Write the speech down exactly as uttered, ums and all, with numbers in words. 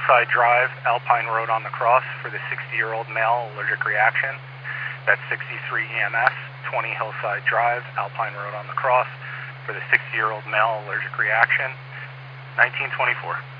Hillside Drive, Alpine Road on the Cross for the sixty-year-old male allergic reaction. That's sixty-three E M S, twenty Hillside Drive, Alpine Road on the Cross for the sixty-year-old male allergic reaction. nineteen twenty-four.